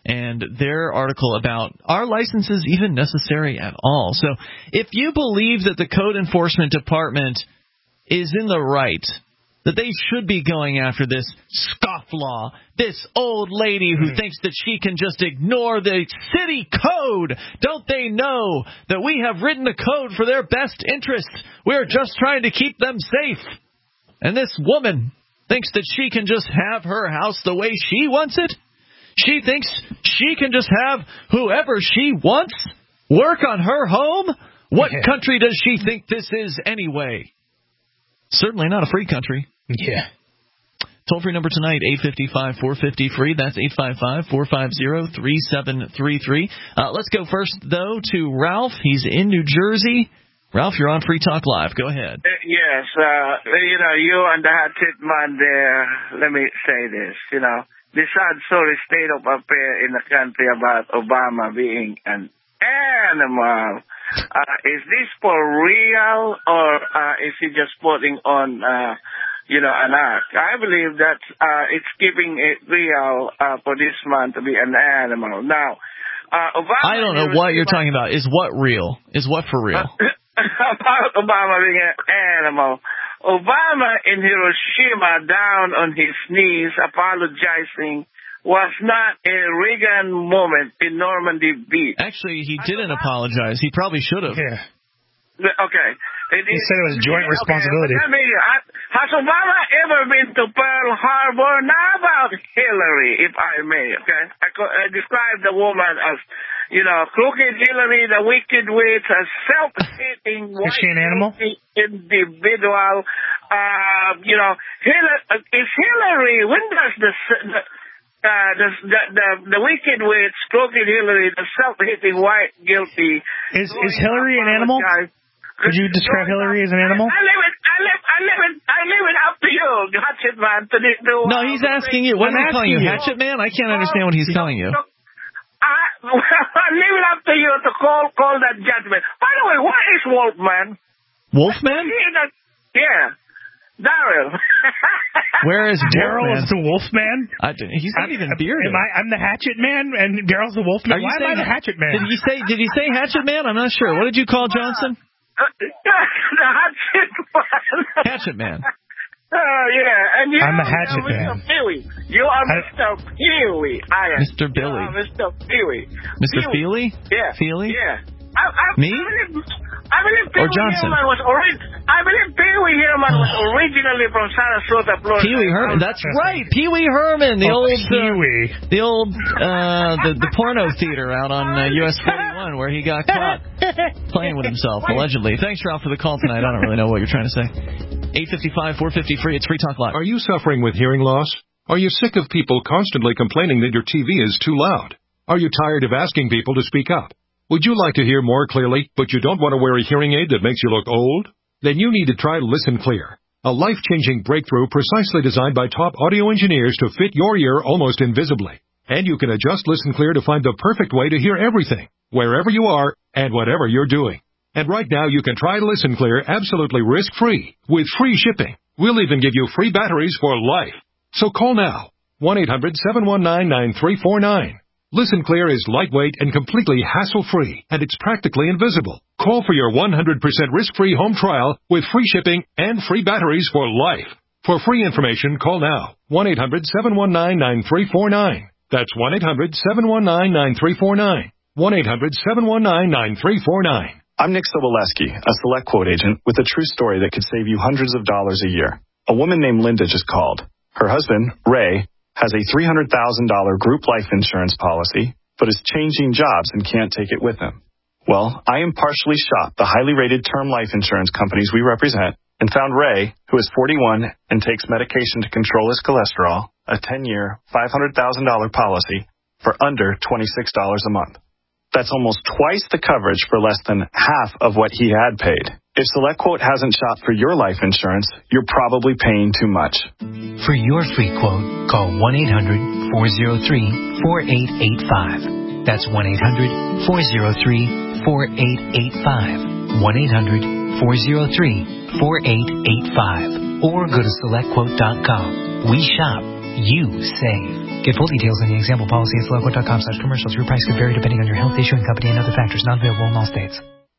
and their article about, are licenses even necessary at all? So if you believe that the Code Enforcement Department is in the right, that they should be going after this scofflaw, this old lady who thinks that she can just ignore the city code. Don't they know that we have written the code for their best interests? We're just trying to keep them safe. And this woman thinks that she can just have her house the way she wants it? She thinks she can just have whoever she wants work on her home? What yeah. country does she think this is anyway? Certainly not a free country. Yeah. Toll-free number tonight, eight five five, four five zero, free. That's eight five five, four five zero, three seven three three. Uh, let's go first, though, to Ralph. He's in New Jersey. Ralph, you're on Free Talk Live. Go ahead. Uh, yes. Uh, you know, you and the hatchet man there, let me say this, you know, the sad story stayed up up here in the country about Obama being an animal. Uh, is this for real, or uh, is he just putting on, uh, you know, an act? I believe that uh, it's keeping it real uh, for this man to be an animal. Now, uh, Obama... I don't know what you're talking about. Is what real? Is what for real? About Obama being an animal. Obama in Hiroshima, down on his knees, apologizing, was not a Reagan moment in Normandy Beach. Actually, he didn't apologize. He probably should have. Yeah. Okay. It, he said it was joint okay, responsibility. I mean, has Obama ever been to Pearl Harbor? Now about Hillary, if I may, okay? I, I described the woman as, you know, crooked Hillary, the wicked witch, a self-hating white Is she an animal? individual. Uh, you know, Hillary, is Hillary, when does the... the Uh, the, the the the wicked witch, crooked Hillary, the self-hating white guilty. Is is Hillary an animal? Could you describe Hillary as an animal? I leave it. I leave. I leave it. I leave it up to you, Hatchet Man. To do. No, he's asking you. What is he calling you, Hatchet Man? I can't understand what he's telling you. I, I leave it up to you to call call that judgment. By the way, what is Wolfman? Wolfman? Yeah. Daryl. Where is Daryl is the Wolfman? I, he's not I'm, even bearded. Am I? I'm the Hatchet Man, and Daryl's the Wolfman. Are you Why saying am I the Hatchet Man? Did he say? Did he say Hatchet Man? I'm not sure. What did you call Johnson? Uh, the Hatchet Man. Hatchet Man. Oh uh, yeah, and you I'm a are Hatchet Mister Man. Peewee. You are I, Mister Peewee. I am. Mister Billy. You are Mister Peewee. Mister Feely? Yeah. Feely? Yeah. I, I, Me? I believe, I believe Pee or Wee Johnson? Herman was ori- I believe Pee Wee Herman was originally from Sarasota, Florida. Pee Wee Herman. That's right. Pee Wee Herman, the oh, old, Pee-wee. uh, the old, uh, the the porno theater out on uh, U S forty-one where he got caught playing with himself allegedly. Thanks, Ralph, for the call tonight. I don't really know what you're trying to say. eight five five, four five zero, free. It's Free Talk Live. Are you suffering with hearing loss? Are you sick of people constantly complaining that your T V is too loud? Are you tired of asking people to speak up? Would you like to hear more clearly, but you don't want to wear a hearing aid that makes you look old? Then you need to try Listen Clear, a life-changing breakthrough precisely designed by top audio engineers to fit your ear almost invisibly. And you can adjust Listen Clear to find the perfect way to hear everything, wherever you are and whatever you're doing. And right now you can try Listen Clear absolutely risk-free with free shipping. We'll even give you free batteries for life. So call now, one eight hundred, seven one nine, nine three four nine. Listen Clear is lightweight and completely hassle-free, and it's practically invisible. Call for your one hundred percent risk-free home trial with free shipping and free batteries for life. For free information, call now, one eight hundred, seven one nine, nine three four nine. That's one eight hundred, seven one nine, nine three four nine. one eight hundred, seven one nine, nine three four nine. I'm Nick Soboleski, a Select Quote agent with a true story that could save you hundreds of dollars a year. A woman named Linda just called. Her husband, Ray, has a three hundred thousand dollars group life insurance policy, but is changing jobs and can't take it with him. Well, I impartially shopped the highly rated term life insurance companies we represent and found Ray, who is forty-one and takes medication to control his cholesterol, a ten-year, five hundred thousand dollars policy for under twenty-six dollars a month. That's almost twice the coverage for less than half of what he had paid. If SelectQuote hasn't shopped for your life insurance, you're probably paying too much. For your free quote, call one eight hundred, four oh three, four eight eight five. That's one eight hundred, four oh three, four eight eight five. one eight hundred, four oh three, four eight eight five. Or go to select quote dot com. We shop you save. Get full details in the example policy at SelectQuote dot com slash commercials. Your price could vary depending on your health, issuing company, and other factors. Not available in all states.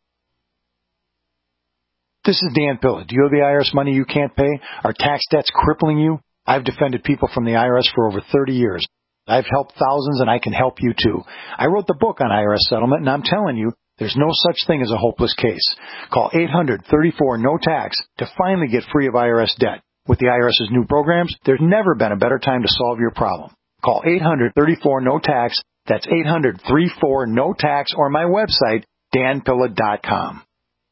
This is Dan Pilla. Do you owe the I R S money you can't pay? Are tax debts crippling you? I've defended people from the I R S for over thirty years. I've helped thousands, and I can help you too. I wrote the book on I R S settlement, and I'm telling you, there's no such thing as a hopeless case. Call eight hundred, thirty-four, no tax to finally get free of I R S debt. With the IRS's new programs, there's never been a better time to solve your problem. Call eight hundred, thirty-four, no tax. That's eight hundred, thirty-four, no tax, or my website, dan pilla dot com.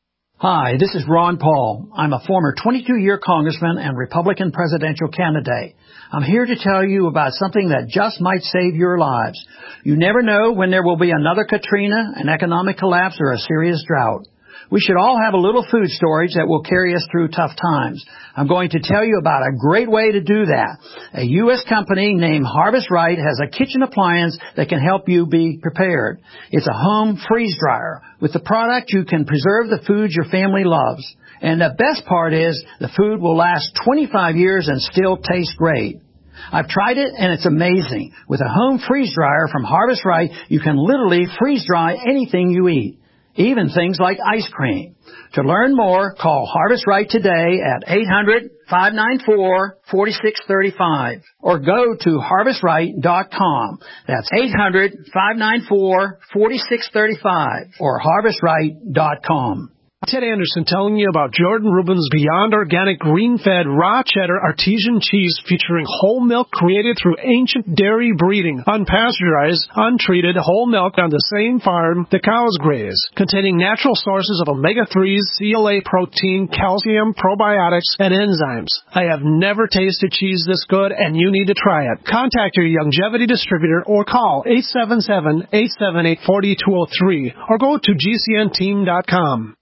Hi, this is Ron Paul. I'm a former twenty-two-year congressman and Republican presidential candidate. I'm here to tell you about something that just might save your lives. You never know when there will be another Katrina, an economic collapse, or a serious drought. We should all have a little food storage that will carry us through tough times. I'm going to tell you about a great way to do that. A U S company named Harvest Right has a kitchen appliance that can help you be prepared. It's a home freeze dryer. With the product, you can preserve the foods your family loves. And the best part is the food will last twenty-five years and still taste great. I've tried it, and it's amazing. With a home freeze dryer from Harvest Right, you can literally freeze dry anything you eat, even things like ice cream. To learn more, call Harvest Right today at eight hundred, five nine four, four six three five or go to harvest right dot com. That's eight hundred, five nine four, four six three five or harvest right dot com. Ted Anderson telling you about Jordan Rubin's Beyond Organic Green-Fed Raw Cheddar Artesian Cheese featuring whole milk created through ancient dairy breeding, unpasteurized, untreated whole milk on the same farm the cows graze, containing natural sources of omega threes, C L A protein, calcium, probiotics, and enzymes. I have never tasted cheese this good, and you need to try it. Contact your Youngevity distributor or call eight seven seven, eight seven eight, four two zero three or go to G C N team dot com.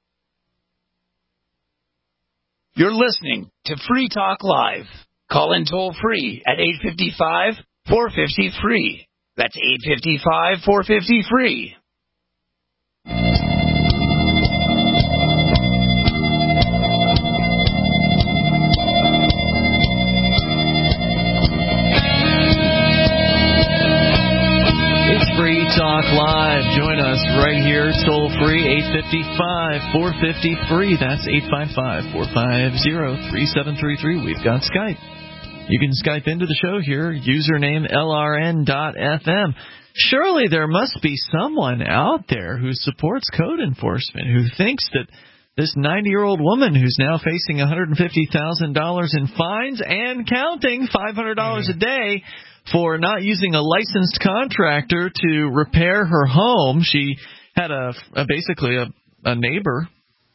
You're listening to Free Talk Live. Call in toll free at eight five five, four five zero, free. That's eight five five, four five zero, free. Free Talk Live. Join us right here, toll free, eight five five, four five zero, free. That's eight five five, four five zero, three seven three three. We've got Skype. You can Skype into the show here, username L R N dot F M. Surely there must be someone out there who supports code enforcement, who thinks that this ninety-year-old woman who's now facing one hundred fifty thousand dollars in fines and counting, five hundred dollars a day, for not using a licensed contractor to repair her home. She had a, a basically a, a neighbor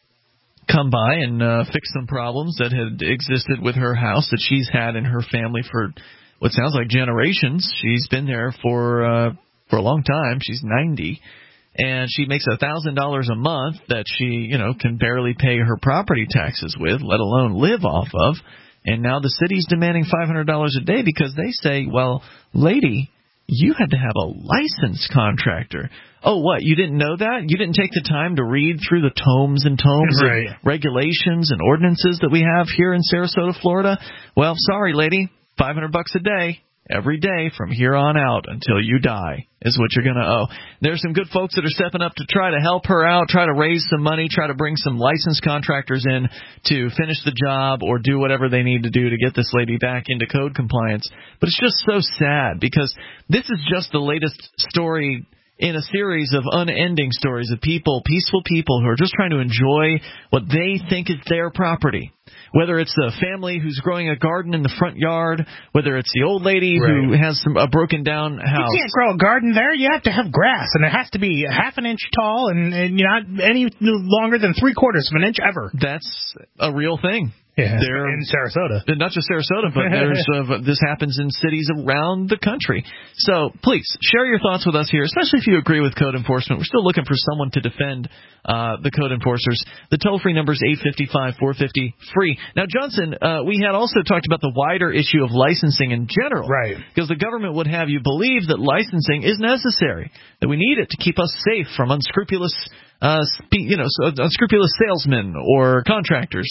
come by and uh, fix some problems that had existed with her house that she's had in her family for what sounds like generations. She's been there for uh, for a long time. She's ninety, and she makes a thousand dollars a month that she, you know, can barely pay her property taxes with, let alone live off of. And now the city's demanding five hundred dollars a day because they say, well, lady, you had to have a licensed contractor. Oh, what? You didn't know that? You didn't take the time to read through the tomes and tomes right. of regulations and ordinances that we have here in Sarasota, Florida? Well, sorry, lady, five hundred bucks a day. Every day from here on out until you die is what you're going to owe. There's some good folks that are stepping up to try to help her out, try to raise some money, try to bring some licensed contractors in to finish the job or do whatever they need to do to get this lady back into code compliance. But it's just so sad because this is just the latest story in a series of unending stories of people, peaceful people who are just trying to enjoy what they think is their property. Whether it's the family who's growing a garden in the front yard, whether it's the old lady right. who has some, a broken-down house. You can't grow a garden there. You have to have grass, and it has to be a half an inch tall and, and not any longer than three-quarters of an inch ever. That's a real thing. Yeah, They're, in Sarasota. Not just Sarasota, but there's uh, this happens in cities around the country. So please, share your thoughts with us here, especially if you agree with code enforcement. We're still looking for someone to defend uh, the code enforcers. The toll-free number is eight five five, four five zero, free. Now, Johnson, uh, we had also talked about the wider issue of licensing in general. Right. Because the government would have you believe that licensing is necessary, that we need it to keep us safe from unscrupulous, uh, you know, unscrupulous salesmen or contractors.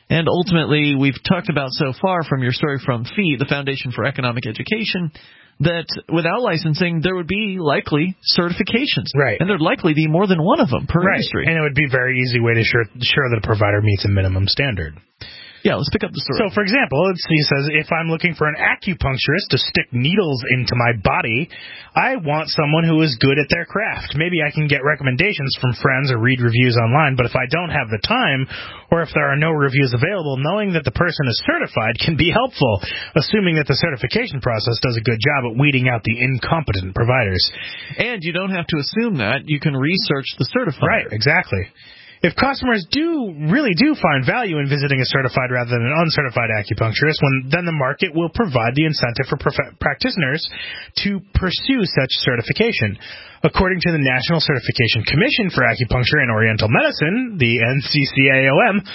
And ultimately, we've talked about so far from your story from F E E, the Foundation for Economic Education, that without licensing, there would be likely certifications. Right. And there'd likely be more than one of them per right. industry. And it would be a very easy way to sure, sure that a provider meets a minimum standard. Yeah, let's pick up the story. So, for example, he says, if I'm looking for an acupuncturist to stick needles into my body, I want someone who is good at their craft. Maybe I can get recommendations from friends or read reviews online, but if I don't have the time, or if there are no reviews available, knowing that the person is certified can be helpful, assuming that the certification process does a good job at weeding out the incompetent providers. And you don't have to assume that. You can research the certifier. Right, exactly. If customers do really do find value in visiting a certified rather than an uncertified acupuncturist, when, then the market will provide the incentive for prof- practitioners to pursue such certification. According to the National Certification Commission for Acupuncture and Oriental Medicine, the N C C A O M,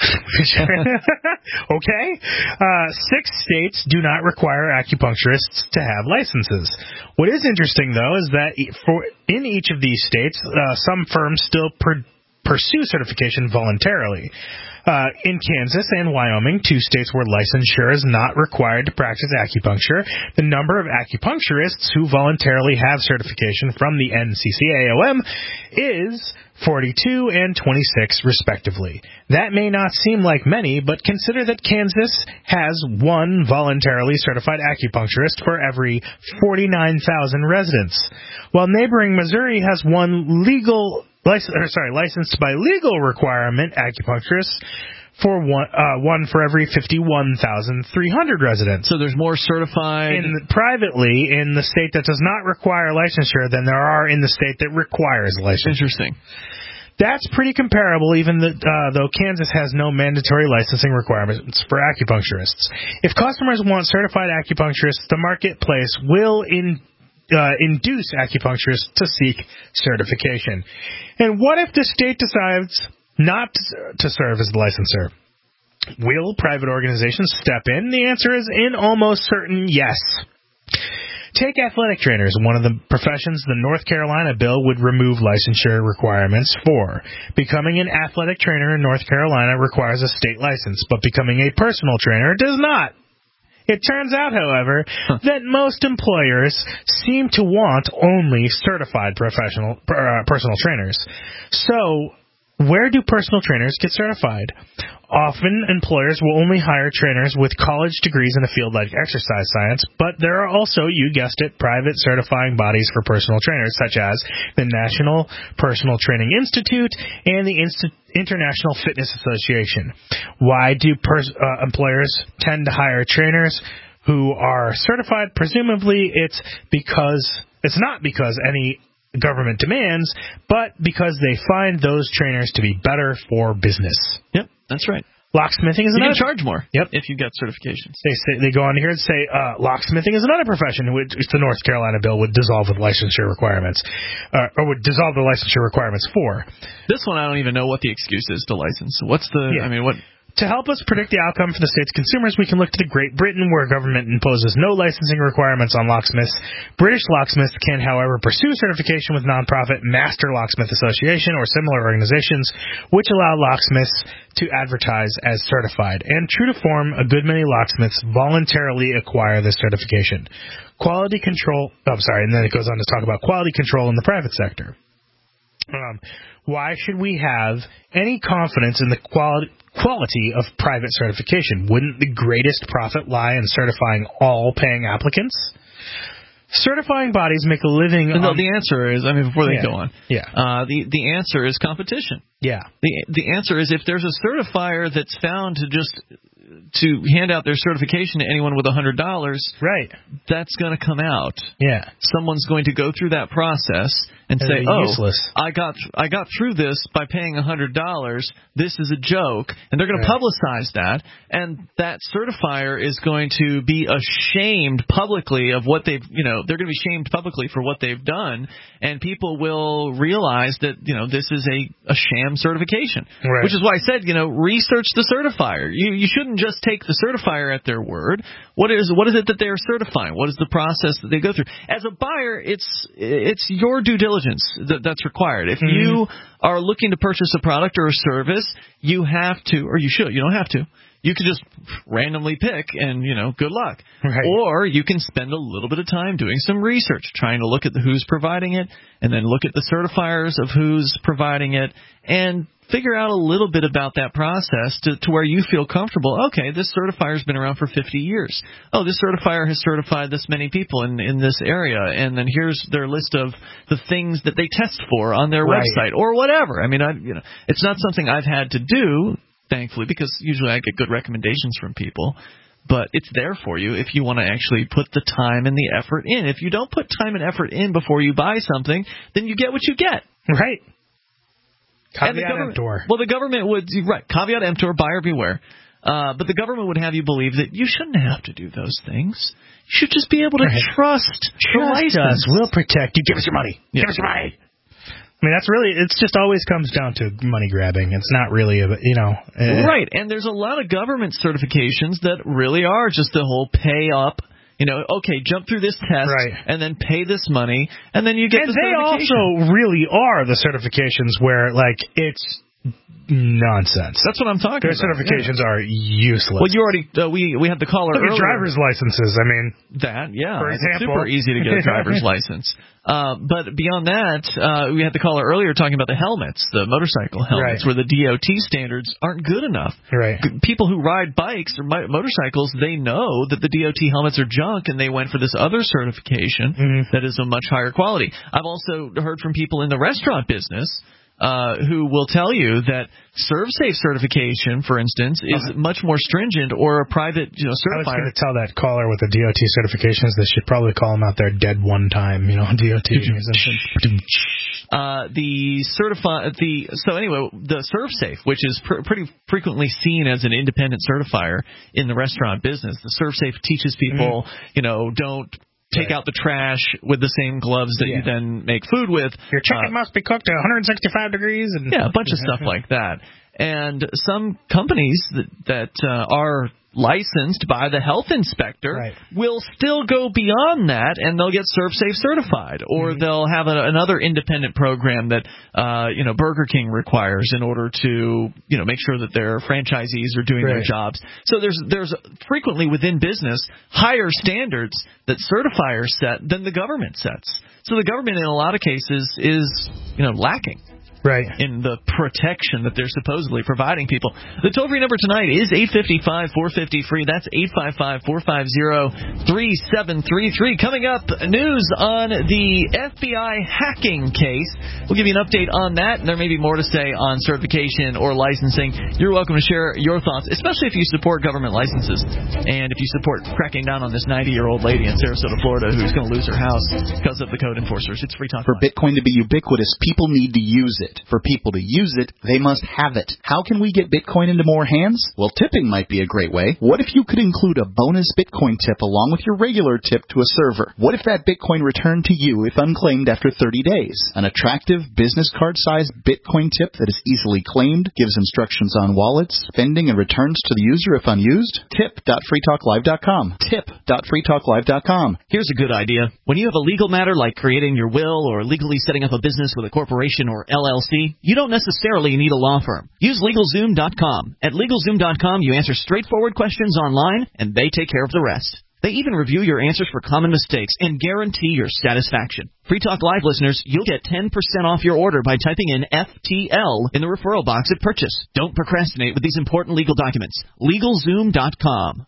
okay, uh, six states do not require acupuncturists to have licenses. What is interesting, though, is that for in each of these states, uh, some firms still per- pursue certification voluntarily. Uh, in Kansas and Wyoming, two states where licensure is not required to practice acupuncture, the number of acupuncturists who voluntarily have certification from the N C C A O M is forty-two and twenty-six, respectively. That may not seem like many, but consider that Kansas has one voluntarily certified acupuncturist for every forty-nine thousand residents, while neighboring Missouri has one legal License, or sorry, licensed by legal requirement acupuncturist for one, uh, one for every fifty-one thousand three hundred residents. So there's more certified in the, privately in the state that does not require licensure than there are in the state that requires licensure. Interesting. That's pretty comparable, even the, uh, though Kansas has no mandatory licensing requirements for acupuncturists. If customers want certified acupuncturists, the marketplace will in Uh, induce acupuncturists to seek certification. And what if the state decides not to serve as the licensor? Will private organizations step in? The answer is in almost certain yes. Take athletic trainers, one of the professions the North Carolina bill would remove licensure requirements for. Becoming an athletic trainer in North Carolina requires a state license, but becoming a personal trainer does not. It turns out, however, huh. that most employers seem to want only certified professional uh, personal trainers. So, where do personal trainers get certified? Often, employers will only hire trainers with college degrees in a field like exercise science, but there are also, you guessed it, private certifying bodies for personal trainers, such as the National Personal Training Institute and the Insti- International Fitness Association. Why do pers- uh, employers tend to hire trainers who are certified? Presumably, it's because it's not because any government demands, but because they find those trainers to be better for business. Yep, that's right. Locksmithing is you another. You can charge more. Yep. If you get certifications. They say they go on here and say uh, locksmithing is another profession which the North Carolina bill would dissolve with licensure requirements, uh, or would dissolve the licensure requirements for. This one I don't even know what the excuse is to license. What's the? Yeah. I mean, what? To help us predict the outcome for the state's consumers, we can look to Great Britain, where government imposes no licensing requirements on locksmiths. British locksmiths can, however, pursue certification with nonprofit Master Locksmith Association or similar organizations, which allow locksmiths to advertise as certified. And true to form, a good many locksmiths voluntarily acquire this certification. Quality control, oh, I'm sorry, and then it goes on to talk about quality control in the private sector. Um, why should we have any confidence in the quality quality of private certification? Wouldn't the greatest profit lie in certifying all paying applicants? Certifying bodies make a living. No, on... the answer is, I mean, before they yeah. go on, yeah, uh, the the answer is competition. Yeah, the the answer is if there's a certifier that's found to just to hand out their certification to anyone with a hundred dollars, right? That's going to come out. Yeah, someone's going to go through that process and That'd say, be "Oh, useless. I got I got through this by paying a hundred dollars. This is a joke," and they're going right. to publicize that, and that certifier is going to be ashamed publicly of what they've, you know, they're going to be shamed publicly for what they've done, and people will realize that, you know, this is a, a sham certification, right. which is why I said, you know, research the certifier. You you shouldn't just take the certifier at their word. What is what is it that they are certifying? What is the process that they go through? As a buyer, it's it's your due diligence diligence that, that's required. If Mm-hmm. you are looking to purchase a product or a service, you have to, or you should, you don't have to. You could just randomly pick and, you know, good luck. Right. Or you can spend a little bit of time doing some research, trying to look at the, who's providing it, and then look at the certifiers of who's providing it, and figure out a little bit about that process to, to where you feel comfortable. Okay, this certifier's been around for fifty years. Oh, this certifier has certified this many people in, in this area, and then here's their list of the things that they test for on their Right. website or whatever. I mean, I, you know, it's not something I've had to do, thankfully, because usually I get good recommendations from people. But it's there for you if you want to actually put the time and the effort in. If you don't put time and effort in before you buy something, then you get what you get. Right. And the Caveat government- emptor. Well, the government would, right, caveat emptor, buyer beware. Uh, but the government would have you believe that you shouldn't have to do those things. You should just be able to Right. trust the Trust license. us. We'll protect you. Give us your money. Yeah. Give us your money. I mean, that's really, it's just always comes down to money grabbing. It's not really, a, you know. Uh, Right, and there's a lot of government certifications that really are just the whole pay up. You know, okay, jump through this test, Right. and then pay this money, and then you get And the they certification. also really are the certifications where, like, it's nonsense. That's what I'm talking Their about. certifications are useless. Well, you already uh, we we had the caller Look at earlier. driver's licenses. I mean, that yeah, for it's example. super easy to get a driver's license. Uh, but beyond that, uh, we had the caller earlier talking about the helmets, the motorcycle helmets, Right. where the D O T standards aren't good enough. Right. People who ride bikes or mo- motorcycles, they know that the D O T helmets are junk, and they went for this other certification Mm-hmm. that is of much higher quality. I've also heard from people in the restaurant business uh, who will tell you that ServSafe certification, for instance, is Okay. much more stringent, or a private, you know, I was certifier. going to tell that caller with the D O T certifications they should probably call them out there dead one time, you know, D O T. Uh, the certify the so anyway the ServSafe, which is pr- pretty frequently seen as an independent certifier in the restaurant business. The ServSafe teaches people, Mm-hmm. you know, don't take Right. out the trash with the same gloves that Yeah. you then make food with. Your chicken Uh, must be cooked at one hundred sixty-five degrees. And yeah, a bunch of stuff like that. And some companies that, that uh, are licensed by the health inspector Right. will still go beyond that, and they'll get ServSafe certified, or Mm-hmm. they'll have a, another independent program that uh, you know Burger King requires in order to you know make sure that their franchisees are doing their Right. jobs. So there's there's frequently within business higher standards that certifiers set than the government sets. So the government in a lot of cases is you know lacking. Right. In the protection that they're supposedly providing people. The toll-free number tonight is eight five five, four five zero, free. That's eight five five, four five zero, three seven three three. Coming up, news on the F B I hacking case. We'll give you an update on that, and there may be more to say on certification or licensing. You're welcome to share your thoughts, especially if you support government licenses, and if you support cracking down on this ninety-year-old lady in Sarasota, Florida, who's going to lose her house because of the code enforcers. It's Free Talk For Live. Bitcoin to be ubiquitous, people need to use it. For people to use it, they must have it. How can we get Bitcoin into more hands? Well, tipping might be a great way. What if you could include a bonus Bitcoin tip along with your regular tip to a server? What if that Bitcoin returned to you if unclaimed after thirty days? An attractive business card-sized Bitcoin tip that is easily claimed, gives instructions on wallets, spending, and returns to the user if unused? tip dot free talk live dot com. tip dot free talk live dot com. Here's a good idea. When you have a legal matter like creating your will or legally setting up a business with a corporation or L L C, you don't necessarily need a law firm. Use LegalZoom dot com. At LegalZoom dot com, you answer straightforward questions online, and they take care of the rest. They even review your answers for common mistakes and guarantee your satisfaction. Free Talk Live listeners, you'll get ten percent off your order by typing in F T L in the referral box at purchase. Don't procrastinate with these important legal documents. LegalZoom dot com.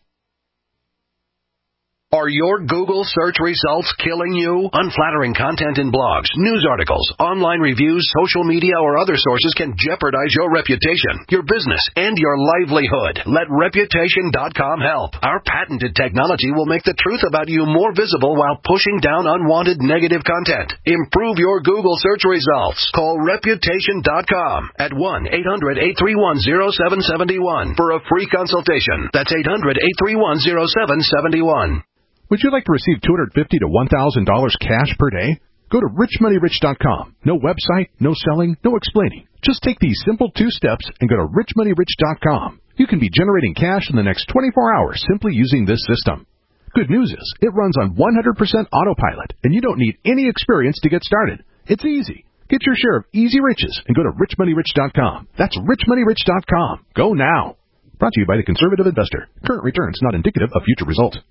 Are your Google search results killing you? Unflattering content in blogs, news articles, online reviews, social media, or other sources can jeopardize your reputation, your business, and your livelihood. Let Reputation dot com help. Our patented technology will make the truth about you more visible while pushing down unwanted negative content. Improve your Google search results. Call Reputation dot com at one eight hundred, eight three one, zero seven seven one for a free consultation. That's eight hundred, eight three one, zero seven seven one. Would you like to receive two hundred fifty dollars to one thousand dollars cash per day? Go to rich money rich dot com. No website, no selling, no explaining. Just take these simple two steps and go to rich money rich dot com. You can be generating cash in the next twenty-four hours simply using this system. Good news is, it runs on one hundred percent autopilot, and you don't need any experience to get started. It's easy. Get your share of easy riches and go to rich money rich dot com. That's rich money rich dot com. Go now. Brought to you by the Conservative Investor. Current returns not indicative of future results.